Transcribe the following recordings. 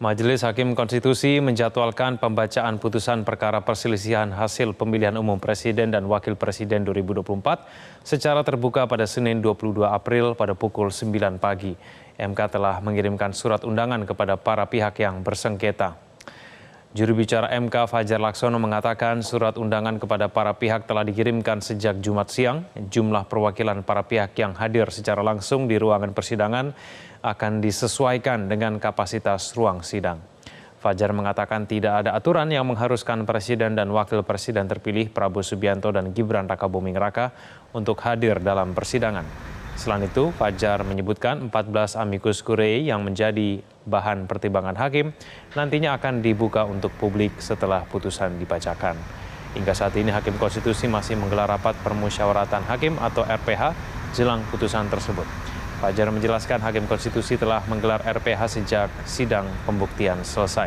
Majelis Hakim Konstitusi menjadwalkan pembacaan putusan perkara perselisihan hasil pemilihan umum Presiden dan Wakil Presiden 2024 secara terbuka pada Senin 22 April pada pukul 9 pagi. MK telah mengirimkan surat undangan kepada para pihak yang bersengketa. Juru bicara MK Fajar Laksono mengatakan surat undangan kepada para pihak telah dikirimkan sejak Jumat siang. Jumlah perwakilan para pihak yang hadir secara langsung di ruangan persidangan akan disesuaikan dengan kapasitas ruang sidang. Fajar mengatakan tidak ada aturan yang mengharuskan Presiden dan Wakil Presiden terpilih Prabowo Subianto dan Gibran Rakabuming Raka untuk hadir dalam persidangan. Selain itu, Fajar menyebutkan 14 amicus curiae yang menjadi bahan pertimbangan hakim nantinya akan dibuka untuk publik setelah putusan dibacakan. Hingga saat ini Hakim Konstitusi masih menggelar rapat permusyawaratan hakim atau RPH jelang putusan tersebut. Fajar menjelaskan Hakim Konstitusi telah menggelar RPH sejak sidang pembuktian selesai.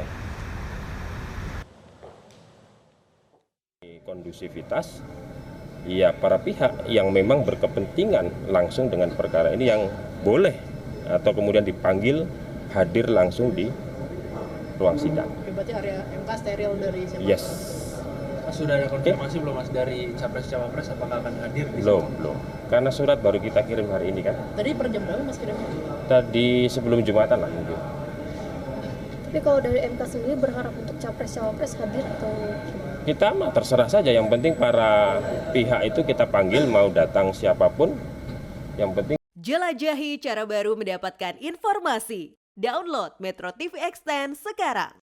Kondusivitas, ya para pihak yang memang berkepentingan langsung dengan perkara ini yang boleh atau kemudian dipanggil hadir langsung di ruang sidang. Berarti area MK steril dari siapa? Yes. Sudah ada konfirmasi belum Mas dari Capres-Cawapres apakah akan hadir di Belum. Karena surat baru kita kirim hari ini kan. Tadi per jam berapa Mas kirimnya? Tadi sebelum Jumatan lah mungkin. Tapi kalau dari MK sendiri berharap untuk Capres-Cawapres hadir atau gimana? Kita mah terserah saja, yang penting para pihak itu kita panggil mau datang siapapun. Yang penting jelajahi cara baru mendapatkan informasi. Download Metro TV Extend sekarang.